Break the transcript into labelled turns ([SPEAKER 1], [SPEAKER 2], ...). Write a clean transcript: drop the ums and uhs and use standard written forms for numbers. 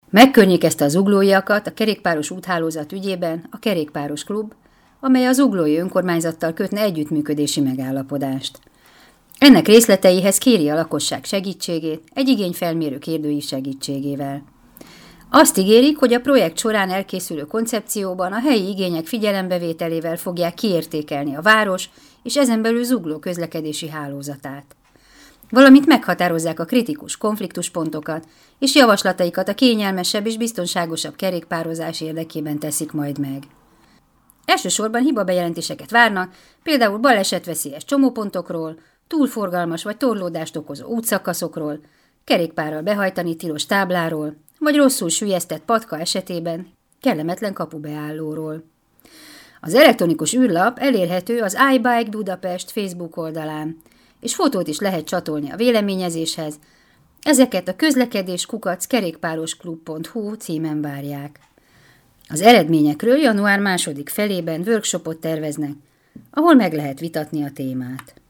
[SPEAKER 1] Megkörnyékezte az zuglóiakat a kerékpáros úthálózat ügyében a Kerékpáros Klub, amely az zuglói önkormányzattal kötne együttműködési megállapodást. Ennek részleteihez kéri a lakosság segítségét egy igényfelmérő kérdőív segítségével. Azt ígérik, hogy a projekt során elkészülő koncepcióban a helyi igények figyelembevételével fogják kiértékelni a város és ezen belül Zugló közlekedési hálózatát. Valamint meghatározzák a kritikus konfliktuspontokat, és javaslataikat a kényelmesebb és biztonságosabb kerékpározás érdekében teszik majd meg. Elsősorban hibabejelentéseket várnak, például balesetveszélyes csomópontokról, túlforgalmas vagy torlódást okozó útszakaszokról, kerékpárral behajtani tilos tábláról, vagy rosszul süllyesztett patka esetében kellemetlen kapubeállóról. Az elektronikus űrlap elérhető az iBike Budapest Facebook oldalán, és fotót is lehet csatolni a véleményezéshez. Ezeket a közlekedés@kerékpárosklub.hu címen várják. Az eredményekről január 2. felében workshopot terveznek, ahol meg lehet vitatni a témát.